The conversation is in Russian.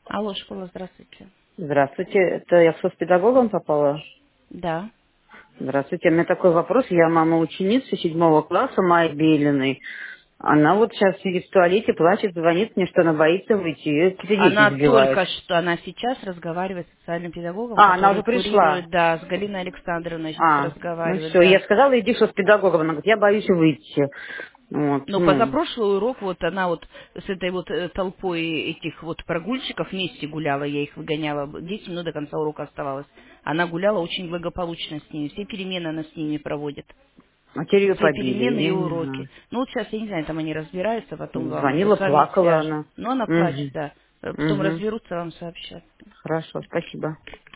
Алло, школа, здравствуйте. Здравствуйте, это я к соцпедагогам попала? Да. Здравствуйте, у меня такой вопрос. Я мама ученицы 7 класса Майи Белиной. Она вот сейчас сидит в туалете, плачет, звонит мне, что она боится выйти. Ее какие-то дети Она избивают. только что, она сейчас разговаривает с социальным педагогом, А, она который уже пришла. курирует, да, с Галиной Александровной сейчас А, ну разговаривает, все. Я да. сказала, иди что с педагогом. Она говорит, я боюсь выйти. Вот, Но ну, позапрошлый урок, вот она вот с этой вот толпой этих вот прогульщиков вместе гуляла, я их выгоняла, 10 минут до конца урока оставалось. Она гуляла очень благополучно с ними, все перемены она с ними проводит. а теперь ее Все побили, перемены и я не уроки. знаю. Ну вот сейчас, я не знаю, там они разбираются, потом вам Звонила, с вами плакала свяжут. она. Но она плачет, Угу, да. Потом угу. разберутся, вам сообщат. Хорошо, спасибо.